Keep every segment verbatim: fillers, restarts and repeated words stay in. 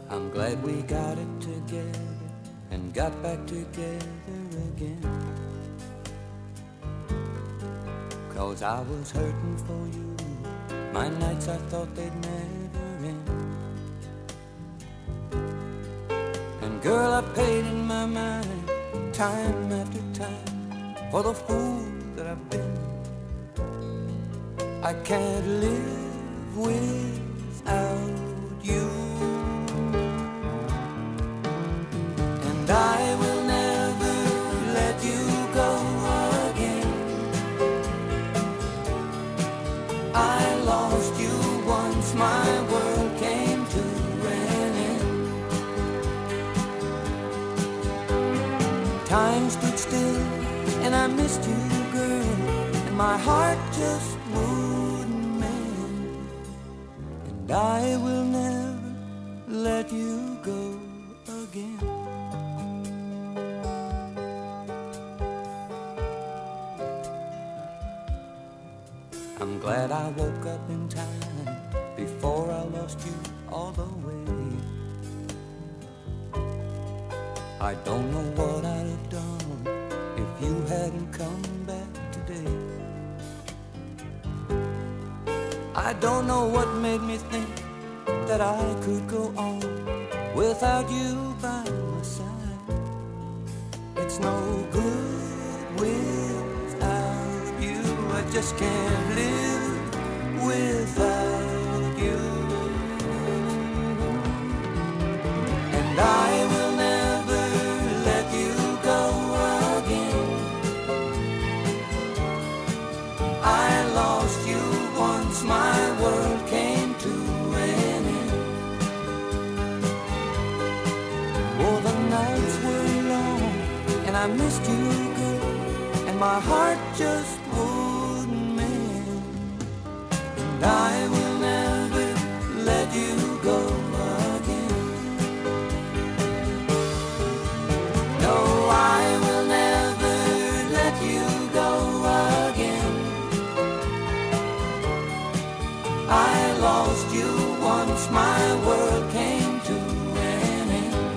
I'm glad we got it together and got back together again. 'Cause I was hurting for you, my nights I thought they'd never end. And girl, I paid in my mind, time after time, for the fool that I've been. I can't live without you, and I will never let you go again. I lost you once my world came to an end. Time stood still and I missed you, girl, and my heart just wouldn't mend. And I will never let you go again. I'm glad I woke up in time before I lost you all the way. I don't know what I'd have done if you hadn't come back today. I don't know what made me think that I could go on without you by my side. It's no good without you, I just can't live without you. And I will never let you go again. I lost you once my world came to an end. Oh, the nights were long and I missed you, girl, and my heart just wouldn't mend. And I will never let you go again. No, I will never let you go again. I lost you once my world came to an end.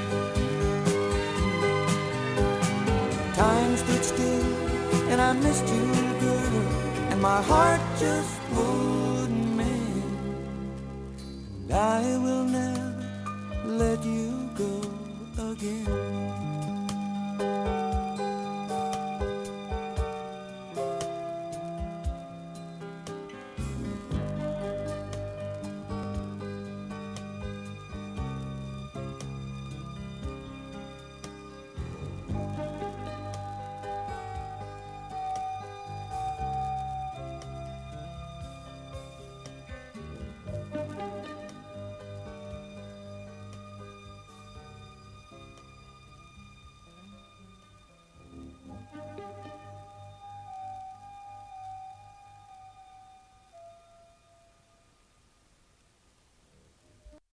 Time stood still and I missed you, girl, and my heart just wouldn't mend. And I will never